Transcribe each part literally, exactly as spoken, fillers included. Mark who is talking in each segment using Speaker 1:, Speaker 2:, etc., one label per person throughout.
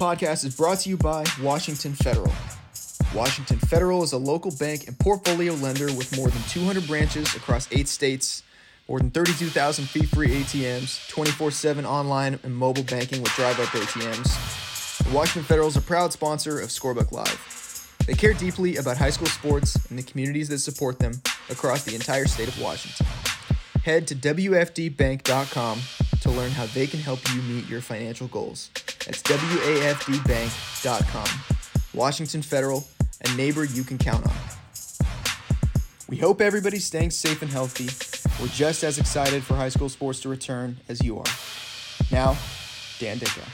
Speaker 1: podcast is brought to you by Washington Federal. Washington Federal is a local bank and portfolio lender with more than two hundred branches across eight states, more than thirty-two thousand fee-free A T Ms, twenty-four seven online and mobile banking with drive-up A T Ms. And Washington Federal is a proud sponsor of Scorebook Live. They care deeply about high school sports and the communities that support them across the entire state of Washington. Head to W F D bank dot com to learn how they can help you meet your financial goals. That's W A F D bank dot com. Washington Federal, a neighbor you can count on. We hope everybody's staying safe and healthy. We're just as excited for high school sports to return as you are. Now, Dan Dickow.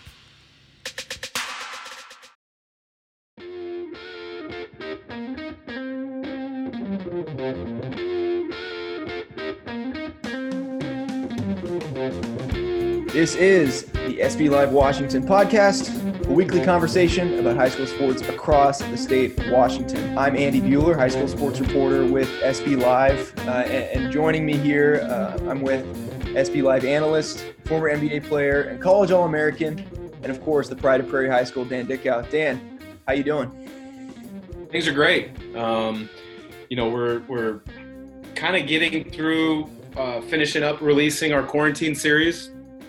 Speaker 1: This is the S B Live Washington podcast, a weekly conversation about high school sports across the state of Washington. I'm Andy Bueller, high school sports reporter with S B Live, uh, and, and joining me here, uh, I'm with S B Live analyst, former N B A player, and college All-American, and of course, the pride of Prairie High School, Dan Dickow. Dan, how you doing?
Speaker 2: Things are great. Um, you know, we're we're kind of getting through uh, finishing up releasing our quarantine series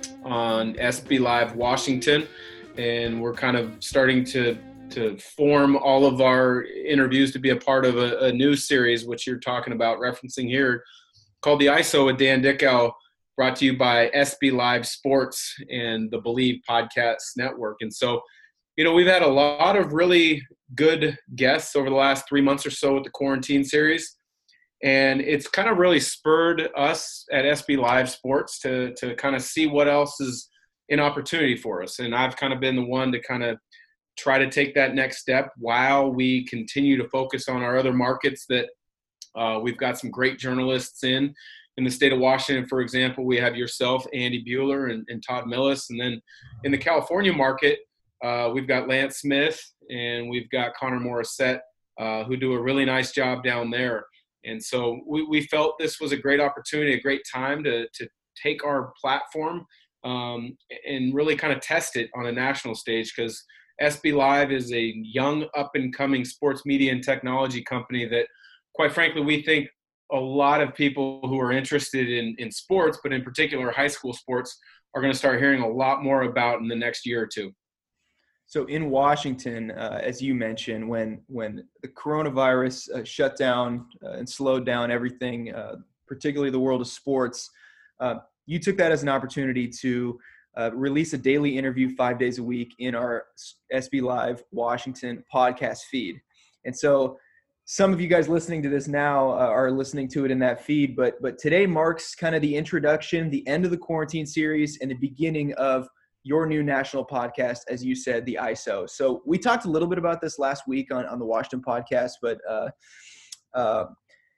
Speaker 2: on S B Live Washington, and we're kind of starting to to form all of our interviews to be a part of a, a new series, which you're talking about, referencing here, called The I S O with Dan Dickow, brought to you by S B Live Sports and the Believe Podcast Network. And so, you know, we've had a lot of really good guests over the last three months or so with the quarantine series. And it's kind of really spurred us at S B Live Sports to to kind of see what else is an opportunity for us. And I've kind of been the one to kind of try to take that next step while we continue to focus on our other markets that uh, we've got some great journalists in. In the state of Washington, for example, we have yourself, Andy Bueller, and, and Todd Millis. And then in the California market, uh, we've got Lance Smith and we've got Connor Morissette, uh, who do a really nice job down there. And so we, we felt this was a great opportunity, a great time to to take our platform um, and really kind of test it on a national stage, because S B Live is a young, up-and-coming sports media and technology company that, quite frankly, we think a lot of people who are interested in, in sports, but in particular high school sports, are going to start hearing a lot more about in the next year or two.
Speaker 1: So in Washington, uh, as you mentioned, when when the coronavirus uh, shut down uh, and slowed down everything, uh, particularly the world of sports, uh, you took that as an opportunity to uh, release a daily interview five days a week in our S B Live Washington podcast feed. And so some of you guys listening to this now uh, are listening to it in that feed, but but today marks kind of the introduction, the end of the quarantine series, and the beginning of your new national podcast, as you said, the I S O. So we talked a little bit about this last week on, on the Washington podcast, but uh, uh,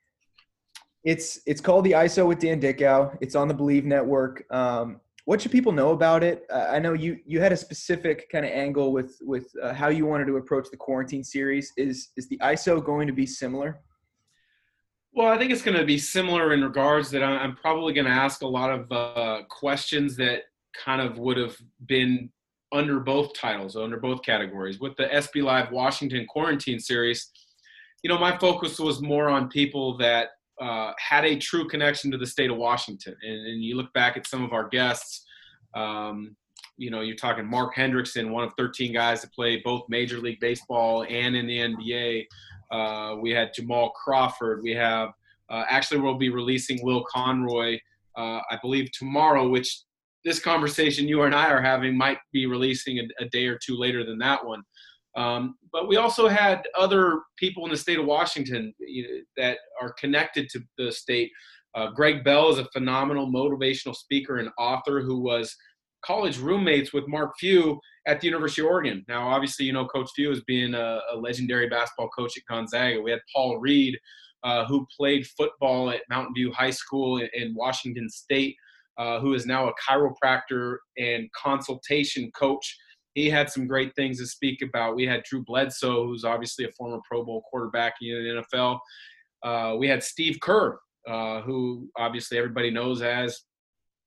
Speaker 1: it's it's called the I S O with Dan Dickow. It's on the Believe Network. Um, what should people know about it? Uh, I know you you had a specific kind of angle with with uh, how you wanted to approach the quarantine series. Is is the I S O going to be similar?
Speaker 2: Well, I think it's going to be similar in regards that I'm probably going to ask a lot of uh, questions that kind of would have been under both titles, under both categories. With the S B Live Washington quarantine series, you know, my focus was more on people that uh, had a true connection to the state of Washington. And, and you look back at some of our guests, um, you know, you're talking Mark Hendrickson, one of thirteen guys that played both Major League Baseball and in the N B A. Uh, we had Jamal Crawford. We have, uh, actually we'll be releasing Will Conroy, uh, I believe tomorrow, which this conversation you and I are having might be releasing a, a day or two later than that one. Um, but we also had other people in the state of Washington, you know, that are connected to the state. Uh, Greg Bell is a phenomenal motivational speaker and author who was college roommates with Mark Few at the University of Oregon. Now, obviously, you know, Coach Few is being a, a legendary basketball coach at Gonzaga. We had Paul Reed, uh, who played football at Mountain View High School in, in Washington State. Uh, who is now a chiropractor and consultation coach. He had some great things to speak about. We had Drew Bledsoe, who's obviously a former Pro Bowl quarterback in the N F L. Uh, we had Steve Kerr, uh, who obviously everybody knows as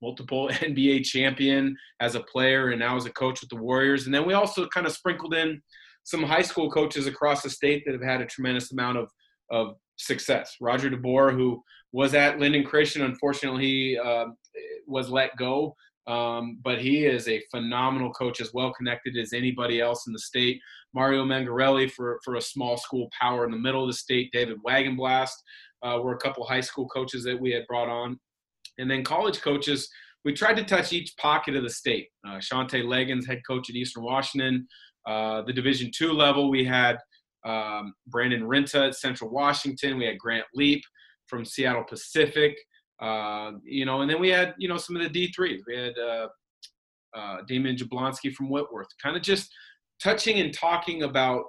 Speaker 2: multiple N B A champion as a player and now as a coach with the Warriors. And then we also kind of sprinkled in some high school coaches across the state that have had a tremendous amount of, of success. Roger DeBoer, who was at Linden Christian, unfortunately he uh, was let go. Um, but he is a phenomenal coach, as well connected as anybody else in the state. Mario Mangarelli for, for a small school power in the middle of the state. David Wagenblast uh, were a couple high school coaches that we had brought on. And then college coaches, we tried to touch each pocket of the state. Uh, Shante Leggins, head coach at Eastern Washington. Uh, the Division two level, we had um, Brandon Renta at Central Washington. We had Grant Leap from Seattle Pacific. Uh, you know, and then we had, you know, some of the D threes. We had uh, uh, Damian Jablonski from Whitworth, kind of just touching and talking about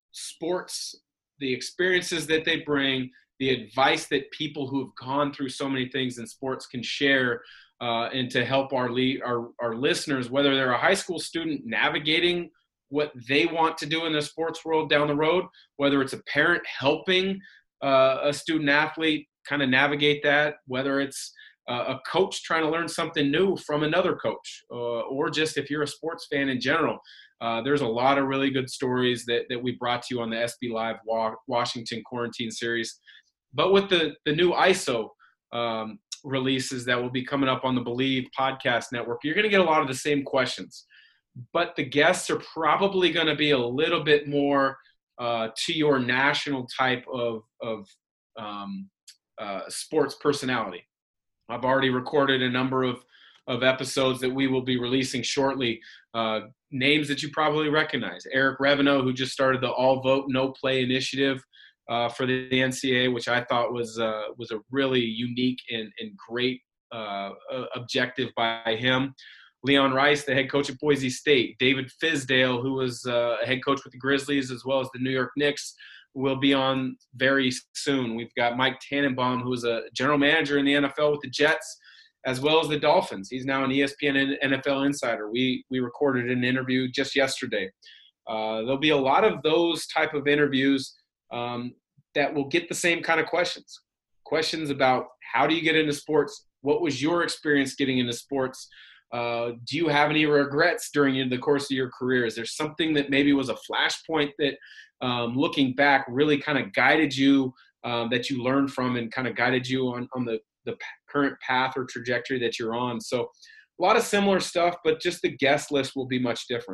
Speaker 2: sports, the experiences that they bring, the advice that people who have gone through so many things in sports can share, uh, and to help our, lead, our our listeners, whether they're a high school student navigating what they want to do in the sports world down the road, whether it's a parent helping uh, a student athlete kind of navigate that, whether it's uh, a coach trying to learn something new from another coach, uh, or just if you're a sports fan in general. Uh, there's a lot of really good stories that, that we brought to you on the S B Live Wa- Washington Quarantine Series. But with the, the new I S O um, releases that will be coming up on the Believe Podcast Network, you're going to get a lot of the same questions. But the guests are probably going to be a little bit more uh, to your national type of, of um, uh, sports personality. I've already recorded a number of, of episodes that we will be releasing shortly. Uh, names that you probably recognize. Eric Reveneau, who just started the All Vote No Play initiative uh, for the N C A A, which I thought was uh, was a really unique and, and great uh, objective by him. Leon Rice, the head coach at Boise State. David Fizdale, who was uh, a head coach with the Grizzlies as well as the New York Knicks, will be on very soon. We've got Mike Tannenbaum, who's a general manager in the N F L with the Jets, as well as the Dolphins. He's now an E S P N N F L insider. We we recorded an interview just yesterday. Uh, there'll be a lot of those type of interviews um, that will get the same kind of questions. Questions about how do you get into sports? What was your experience getting into sports? Uh, do you have any regrets during the course of your career? Is there something that maybe was a flashpoint that, um, looking back, really kind of guided you, um, that you learned from and kind of guided you on, on the, the current path or trajectory that you're on? So a lot of similar stuff, but just the guest list will be much different.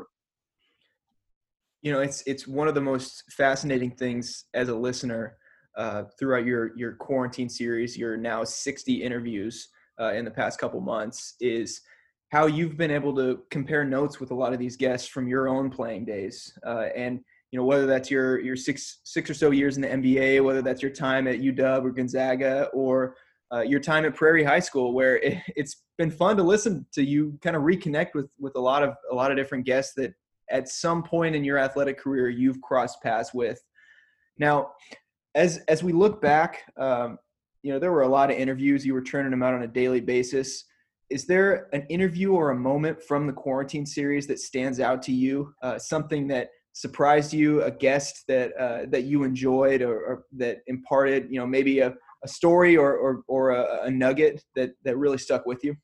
Speaker 1: You know, it's it's one of the most fascinating things as a listener uh, throughout your your quarantine series, your now sixty interviews uh, in the past couple months, is how you've been able to compare notes with a lot of these guests from your own playing days. Uh, and, you know, whether that's your your six six or so years in the N B A, whether that's your time at U W or Gonzaga, or uh, your time at Prairie High School, where it, it's been fun to listen to you kind of reconnect with with a lot of a lot of different guests that at some point in your athletic career you've crossed paths with. Now, as as we look back, um, you know, there were a lot of interviews. You were churning them out on a daily basis. Is there an interview or a moment from the quarantine series that stands out to you? Uh, something that surprised you, a guest that uh, that you enjoyed, or, or that imparted, you know, maybe a, a story or or, or a, a nugget that, that really stuck with you?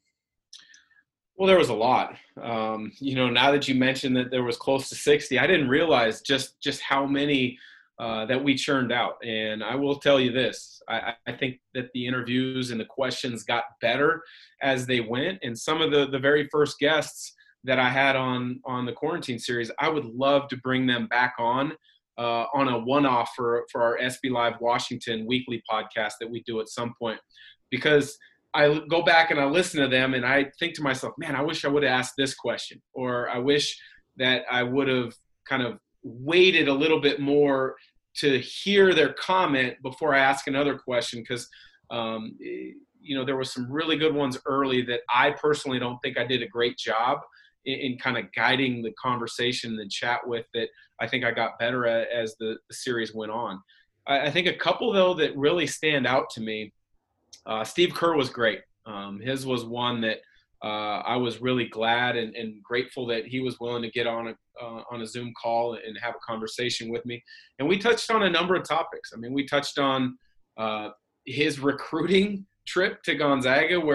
Speaker 2: Well, there was a lot. Um, you know, now that you mentioned that there was close to sixty, I didn't realize just just how many uh, that we churned out. And I will tell you this, I, I think that the interviews and the questions got better as they went. And some of the, the very first guests that I had on, on the quarantine series, I would love to bring them back on uh, on a one-off for, for our S B Live Washington weekly podcast that we do at some point. Because I go back and I listen to them and I think to myself, man, I wish I would have asked this question, or I wish that I would have kind of waited a little bit more to hear their comment before I ask another question. Because, um, you know, there were some really good ones early that I personally don't think I did a great job in, in kind of guiding the conversation and chat with, that I think I got better at as the, the series went on. I, I think a couple, though, that really stand out to me. Uh, Steve Kerr was great. Um, his was one that uh, I was really glad and, and grateful that he was willing to get on a uh, on a Zoom call and have a conversation with me. And we touched on a number of topics. I mean, we touched on uh, his recruiting trip to Gonzaga, where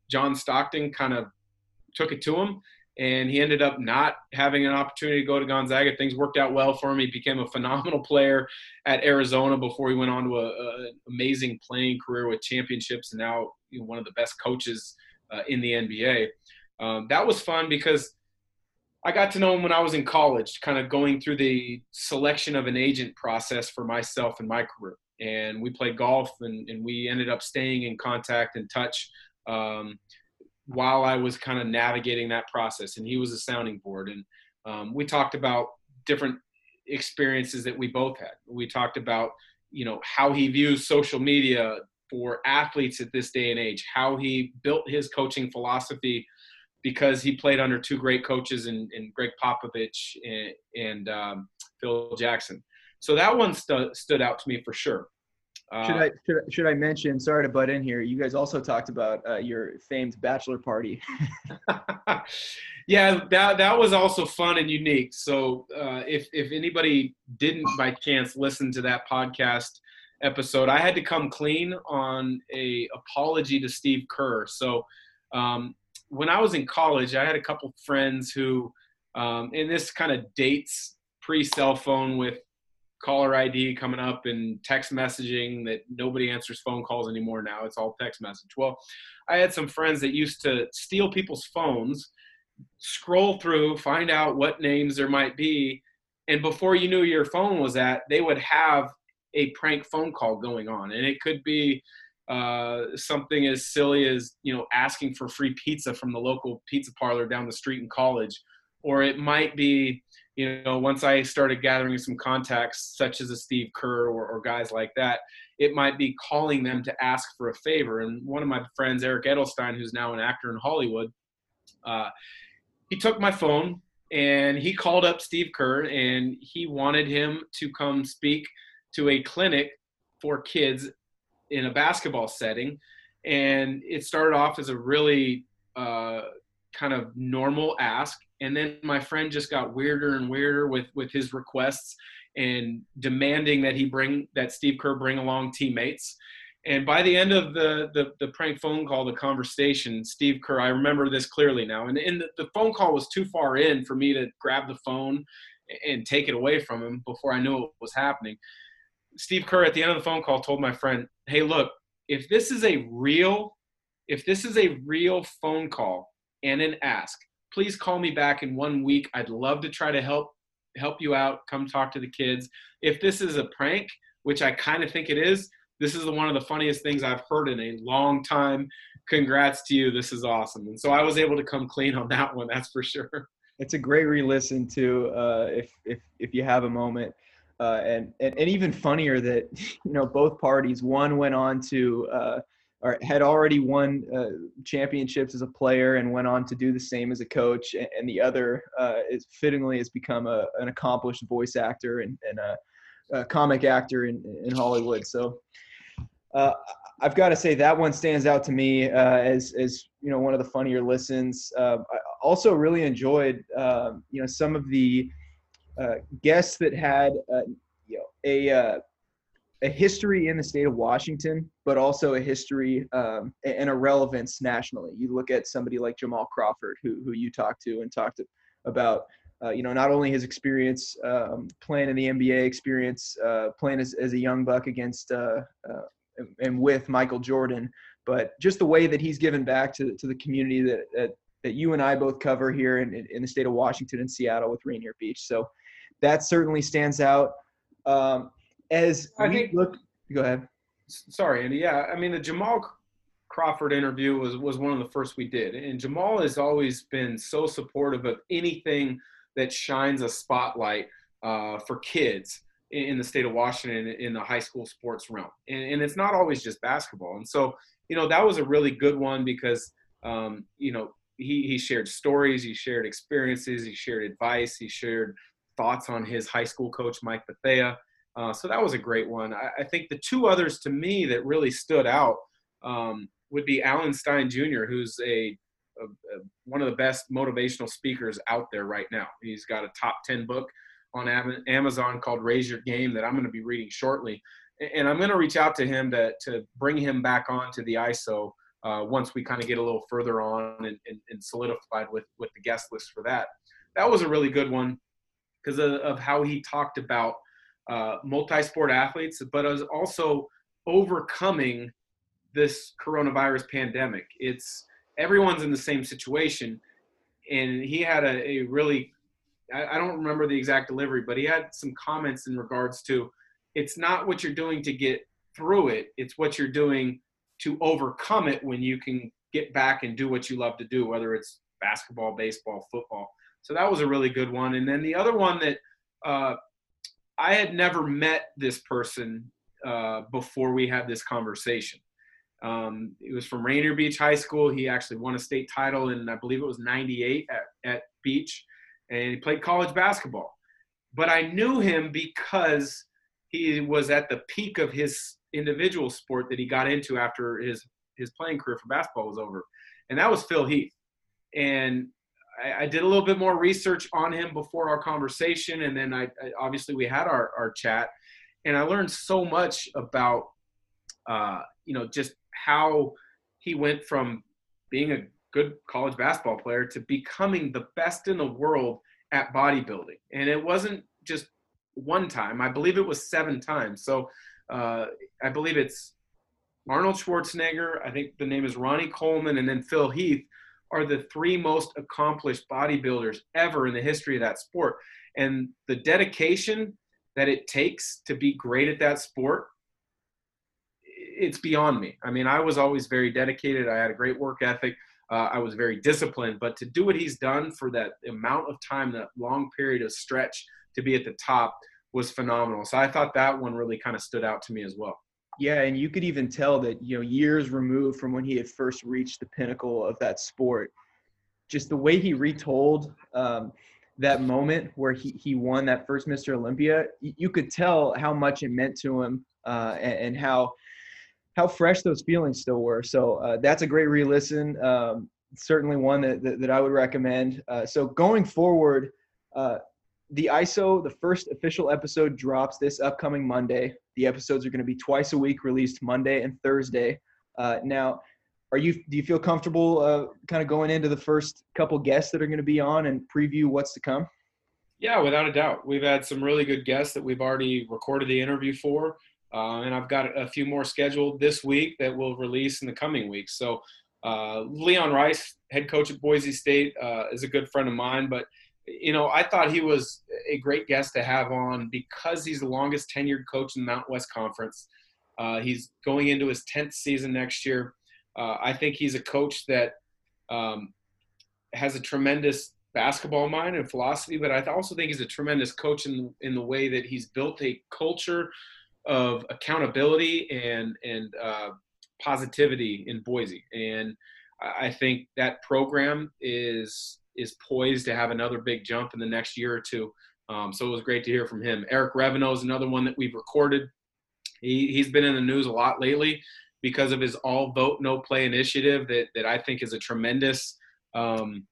Speaker 2: John Stockton kind of took it to him, and he ended up not having an opportunity to go to Gonzaga. Things worked out well for him. He became a phenomenal player at Arizona before he went on to an amazing playing career with championships, and now, you know, one of the best coaches uh, in the N B A. Um, that was fun because I got to know him when I was in college, kind of going through the selection of an agent process for myself and my career. And we played golf, and, and we ended up staying in contact and touch um, while I was kind of navigating that process. And he was a sounding board. And um, we talked about different experiences that we both had. We talked about, you know, how he views social media for athletes at this day and age, how he built his coaching philosophy because he played under two great coaches in, in Greg Popovich and, and um, Phil Jackson. So that one stu- stood out to me for sure. Uh,
Speaker 1: should I should, I- should I mention? Sorry to butt in here. You guys also talked about uh, your famed bachelor party.
Speaker 2: Yeah, that that was also fun and unique. So uh, if if anybody didn't by chance listen to that podcast episode, I had to come clean on a apology to Steve Kerr. So um, when I was in college, I had a couple friends who, um, and this kind of dates pre-cell phone with caller I D coming up and text messaging that nobody answers phone calls anymore now. It's all text message. Well, I had some friends that used to steal people's phones, scroll through, find out what names there might be, and before you knew your phone was at, they would have a prank phone call going on. And it could be uh, something as silly as, you know, asking for free pizza from the local pizza parlor down the street in college. Or it might be, you know, once I started gathering some contacts, such as a Steve Kerr or, or guys like that, it might be calling them to ask for a favor. And one of my friends, Eric Edelstein, who's now an actor in Hollywood, uh, he took my phone and he called up Steve Kerr, and he wanted him to come speak to a clinic for kids in a basketball setting. And it started off as a really uh, kind of normal ask. And then my friend just got weirder and weirder with, with his requests and demanding that he bring, that Steve Kerr bring along teammates. And by the end of the, the, the prank phone call, the conversation, Steve Kerr, I remember this clearly now, and, and the, the phone call was too far in for me to grab the phone and take it away from him before I knew what was happening. Steve Kerr, at the end of the phone call, told my friend, hey, look, if this is a real, if this is a real phone call and an ask, please call me back in one week. I'd love to try to help help you out, come talk to the kids. If this is a prank, which I kind of think it is, this is one of the funniest things I've heard in a long time. Congrats to you. This is awesome. And so I was able to come clean on that one. That's for sure.
Speaker 1: It's a great re-listen to uh, if if if you have a moment, uh, and, and and even funnier that, you know, both parties, one went on to uh, or had already won uh, championships as a player and went on to do the same as a coach, and, and the other uh, is fittingly has become a, an accomplished voice actor and, and a, a comic actor in, in Hollywood. So. Uh, I've got to say that one stands out to me uh, as, as, you know, one of the funnier listens. Uh, I also really enjoyed, uh, you know, some of the uh, guests that had, uh, you know, a, uh, a history in the state of Washington, but also a history um, and a relevance nationally. You look at somebody like Jamal Crawford, who, who you talked to and talked about, uh, you know, not only his experience um, playing in the N B A, experience uh, playing as, as a young buck against uh, uh, and with Michael Jordan, but just the way that he's given back to to the community that that, that you and I both cover here in, in the state of Washington and Seattle with Rainier Beach. So that certainly stands out. Um, as
Speaker 2: I
Speaker 1: we
Speaker 2: think,
Speaker 1: look, go ahead.
Speaker 2: Sorry, Andy. Yeah, I mean, the Jamal Crawford interview was, was one of the first we did. And Jamal has always been so supportive of anything that shines a spotlight uh, for kids in the state of Washington in the high school sports realm. And, and it's not always just basketball. And so, you know, that was a really good one because, um, you know, he, he shared stories, he shared experiences, he shared advice, he shared thoughts on his high school coach, Mike Bethea. Uh, so that was a great one. I, I think the two others to me that really stood out um, would be Alan Stein Junior, who's a, a, a one of the best motivational speakers out there right now. He's got a top ten book on Amazon called Raise Your Game that I'm going to be reading shortly. And I'm going to reach out to him to, to bring him back on to the I S O uh, once we kind of get a little further on and, and, and solidified with, with the guest list for that. That was a really good one because of, of how he talked about uh, multi-sport athletes, but as also overcoming this coronavirus pandemic. It's everyone's in the same situation. And he had a, a really, I, I don't remember the exact delivery, but he had some comments in regards to, it's not what you're doing to get through it. It's what you're doing to overcome it when you can get back and do what you love to do, whether it's basketball, baseball, football. So that was a really good one. And then the other one that uh, I had never met this person uh, before we had this conversation. Um, it was from Rainier Beach High School. He actually won a state title in, I believe it was ninety-eight at, at Beach, and he played college basketball. But I knew him because he was at the peak of his individual sport that he got into after his, his playing career for basketball was over. And that was Phil Heath. And I, I did a little bit more research on him before our conversation. And then I, I obviously we had our, our chat, and I learned so much about, uh, you know, just how he went from being a good college basketball player to becoming the best in the world at bodybuilding. And it wasn't just one time. I believe it was seven times. So uh, I believe it's Arnold Schwarzenegger, I think the name is Ronnie Coleman, and then Phil Heath are the three most accomplished bodybuilders ever in the history of that sport. And the dedication that it takes to be great at that sport, it's beyond me. I mean, I was always very dedicated. I had a great work ethic. Uh, I was very disciplined, but to do what he's done for that amount of time, that long period of stretch to be at the top was phenomenal. So I thought that one really kind of stood out to me as well.
Speaker 1: Yeah, and you could even tell that, you know, years removed from when he had first reached the pinnacle of that sport, just the way he retold um, that moment where he, he won that first Mister Olympia, you, you could tell how much it meant to him uh, and, and how how fresh those feelings still were. So uh, that's a great re-listen. Um, certainly one that, that, that I would recommend. Uh, so going forward, uh, the I S O, the first official episode drops this upcoming Monday. The episodes are going to be twice a week, released Monday and Thursday. Uh, now, are you do you feel comfortable uh, kind of going into the first couple guests that are going to be on and preview what's to come?
Speaker 2: Yeah, without a doubt. We've had some really good guests that we've already recorded the interview for. Uh, and I've got a few more scheduled this week that we'll release in the coming weeks. So uh, Leon Rice, head coach at Boise State, uh, is a good friend of mine. But, you know, I thought he was a great guest to have on because he's the longest tenured coach in the Mountain West Conference. Uh, he's going into his tenth season next year. Uh, I think he's a coach that um, has a tremendous basketball mind and philosophy, but I also think he's a tremendous coach in, in the way that he's built a culture of accountability and and uh, positivity in Boise. And I think that program is is poised to have another big jump in the next year or two. Um, so it was great to hear from him. Eric Revenot is another one that we've recorded. He, he's been in the news a lot lately because of his all vote, no play initiative that, that I think is a tremendous um,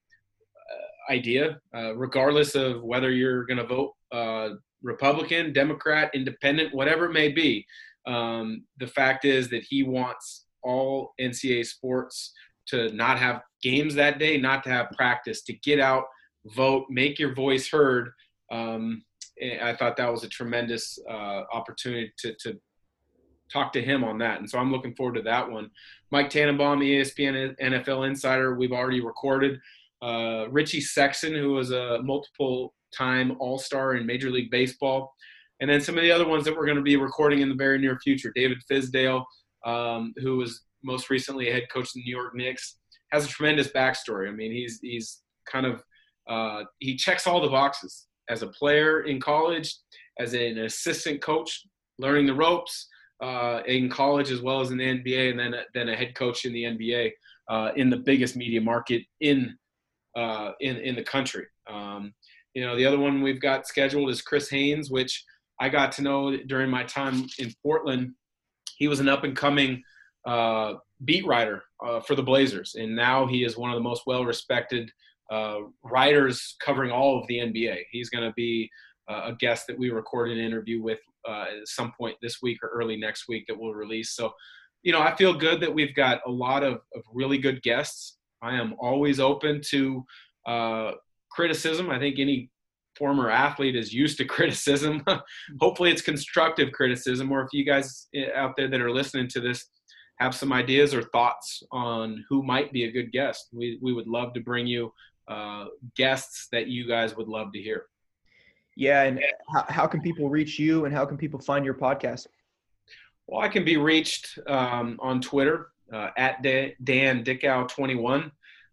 Speaker 2: uh, idea, uh, regardless of whether you're going to vote uh, Republican, Democrat, Independent, whatever it may be. Um, the fact is that he wants all N C double A sports to not have games that day, not to have practice, to get out, vote, make your voice heard. Um, I thought that was a tremendous uh, opportunity to, to talk to him on that. And so I'm looking forward to that one. Mike Tannenbaum, E S P N N F L Insider, we've already recorded. Uh, Richie Sexton, who was a multiple time All-Star in Major League Baseball. And then some of the other ones that we're going to be recording in the very near future. David Fisdale, um, who was most recently a head coach of the New York Knicks, has a tremendous backstory. I mean, he's he's kind of uh, – he checks all the boxes as a player in college, as an assistant coach, learning the ropes uh, in college as well as in the N B A, and then a, then a head coach in the N B A uh, in the biggest media market in uh, in, in the country. Um, you know, the other one we've got scheduled is Chris Haynes, which I got to know during my time in Portland. He was an up-and-coming uh, beat writer uh, for the Blazers, and now he is one of the most well-respected uh, writers covering all of the N B A. He's going to be uh, a guest that we recorded an interview with uh, at some point this week or early next week that we'll release. So you know, I feel good that we've got a lot of, of really good guests. I am always open to uh, criticism. I think any former athlete is used to criticism. Hopefully it's constructive criticism, or if you guys out there that are listening to this have some ideas or thoughts on who might be a good guest, we, we would love to bring you uh, guests that you guys would love to hear.
Speaker 1: Yeah. And how, how can people reach you, and how can people find your podcast?
Speaker 2: Well, I can be reached um, on Twitter uh, at Dan Dickau twenty-one.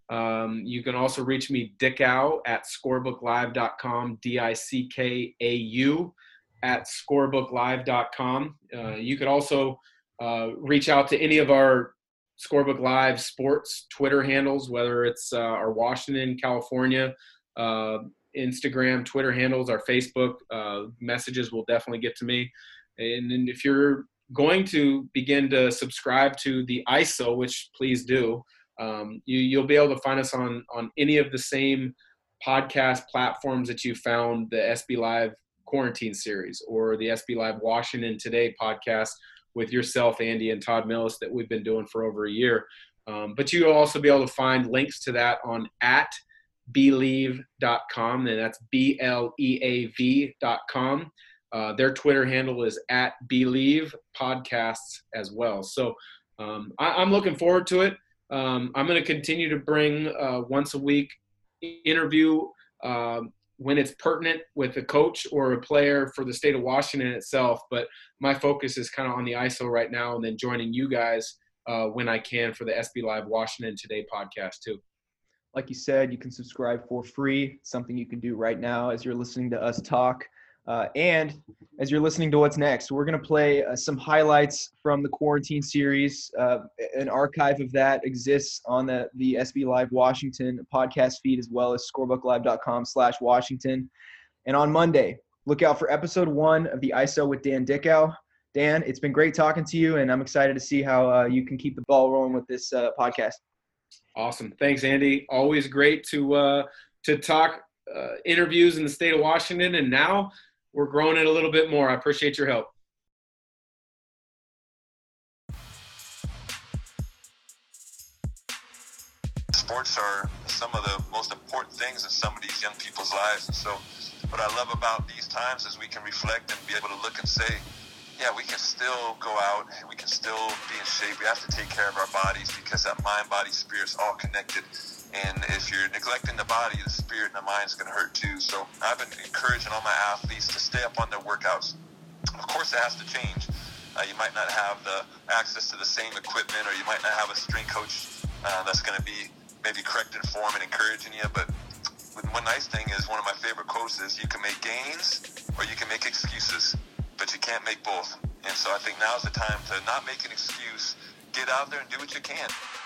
Speaker 2: Um, you can also reach me, Dickau, at scorebook live dot com, D I C K A U, at scorebook live dot com. Uh, you could also uh, reach out to any of our Scorebook Live sports Twitter handles, whether it's uh, our Washington, California, uh, Instagram, Twitter handles, our Facebook uh, messages will definitely get to me. And, and if you're going to begin to subscribe to the I S O, which please do, Um, you, you'll be able to find us on, on any of the same podcast platforms that you found the S B Live Quarantine Series or the S B Live Washington Today podcast with yourself, Andy, and Todd Millis that we've been doing for over a year. Um, but you'll also be able to find links to that on at bleav dot com, and that's B L E A V dot com. Uh, their Twitter handle is at Bleav Podcasts as well. So um, I, I'm looking forward to it. Um, I'm going to continue to bring uh, once a week interview um, when it's pertinent with a coach or a player for the state of Washington itself. But my focus is kind of on the I S O right now, and then joining you guys uh, when I can for the S B Live Washington Today podcast too.
Speaker 1: Like you said, you can subscribe for free. It's something you can do right now as you're listening to us talk. Uh, and as you're listening to what's next, we're going to play uh, some highlights from the quarantine series. Uh, an archive of that exists on the, the S B Live Washington podcast feed, as well as scorebook live dot com slash Washington. And on Monday, look out for episode one of the I S O with Dan Dickau. Dan, it's been great talking to you, and I'm excited to see how uh, you can keep the ball rolling with this uh, podcast.
Speaker 2: Awesome. Thanks, Andy. Always great to uh, to talk uh, interviews in the state of Washington, and now we're growing it a little bit more. I appreciate your help.
Speaker 3: Sports are some of the most important things in some of these young people's lives. And so what I love about these times is we can reflect and be able to look and say, yeah, we can still go out and we can still be in shape. We have to take care of our bodies because that mind, body, spirit's all connected. And if you're neglecting the body, the spirit and the mind's going to hurt too. So I've been encouraging all my athletes to stay up on their workouts. Of course, it has to change. Uh, you might not have the access to the same equipment, or you might not have a strength coach uh, that's going to be maybe correcting form and encouraging you. But one nice thing is, one of my favorite quotes is, you can make gains or you can make excuses, but you can't make both. And so I think now's the time to not make an excuse. Get out there and do what you can.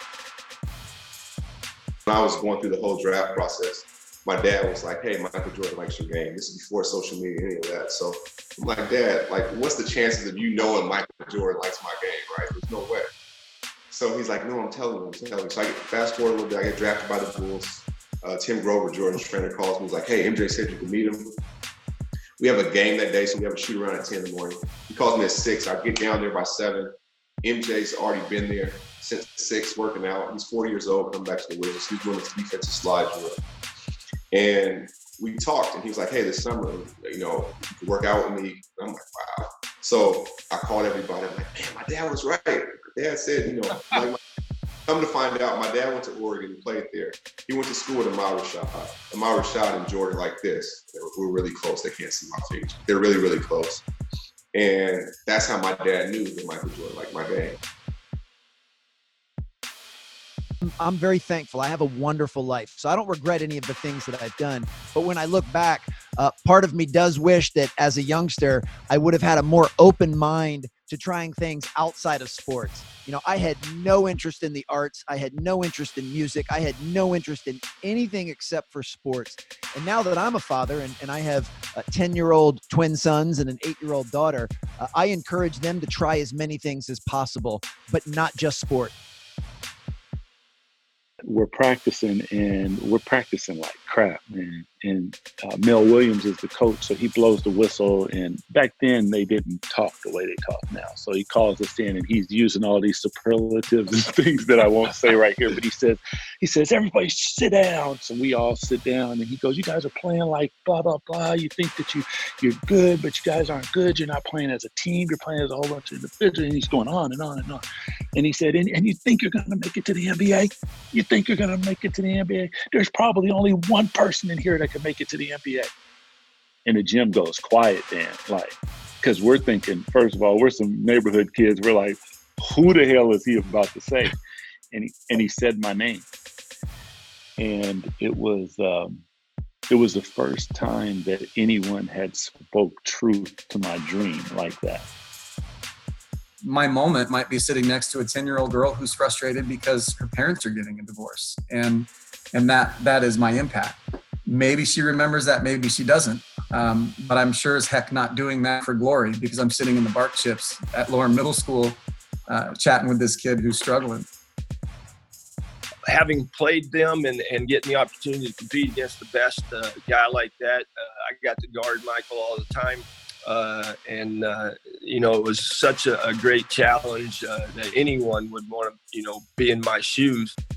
Speaker 4: When I was going through the whole draft process, my dad was like, hey, Michael Jordan likes your game. This is before social media, any of that. So I'm like, Dad, like, what's the chances of you knowing Michael Jordan likes my game, right? There's no way. So he's like, no, I'm telling you, I'm telling you. So I get fast forward a little bit, I get drafted by the Bulls. Uh, Tim Grover, Jordan's trainer, calls me. He's like, hey, M J said you can meet him. We have a game that day, so we have a shoot around at ten in the morning. He calls me at six. I get down there by seven. M J's already been there since six, working out. He's forty years old, coming back to the Wizards. He's doing this defensive slide drill. And we talked, and he was like, hey, this summer, you know, you can work out with me. And I'm like, wow. So I called everybody. I'm like, man, my dad was right. My dad said, you know, like my, come to find out, my dad went to Oregon and played there. He went to school with Ahmad Rashad. Ahmad Rashad and Jordan like this. They were, we were really close. They can't see my face. They're really, really close. And that's how my dad knew that Michael Jordan liked my game.
Speaker 5: I'm very thankful. I have a wonderful life, so I don't regret any of the things that I've done. But when I look back, uh, part of me does wish that as a youngster, I would have had a more open mind to trying things outside of sports. You know, I had no interest in the arts. I had no interest in music. I had no interest in anything except for sports. And now that I'm a father and, and I have uh, ten-year-old twin sons and an eight-year-old daughter, uh, I encourage them to try as many things as possible, but not just sport.
Speaker 6: we're practicing, and we're practicing like crap, man. And uh, Mel Williams is the coach, so he blows the whistle. And back then, they didn't talk the way they talk now. So he calls us in, and he's using all these superlatives and things that I won't say right here. But he says, he says, everybody sit down. So we all sit down, and he goes, you guys are playing like blah blah blah. You think that you you're good, but you guys aren't good. You're not playing as a team. You're playing as a whole bunch of individuals. And he's going on and on and on. And he said, and, and you think you're going to make it to the N B A? You think you're going to make it to the N B A? There's probably only one person in here that can make it to the N B A. And the gym goes quiet then, like, because we're thinking, first of all, we're some neighborhood kids. We're like, who the hell is he about to say? And he, and he said my name. And it was, um, it was the first time that anyone had spoke truth to my dream like that.
Speaker 7: My moment might be sitting next to a ten-year-old girl who's frustrated because her parents are getting a divorce. And and that that is my impact. Maybe she remembers that, maybe she doesn't. Um, but I'm sure as heck not doing that for glory, because I'm sitting in the bark chips at Loren Middle School uh, chatting with this kid who's struggling.
Speaker 8: Having played them and, and getting the opportunity to compete against the best uh, guy like that, uh, I got to guard Michael all the time. Uh, and, uh, you know, it was such a, a great challenge uh, that anyone would want to, you know, be in my shoes.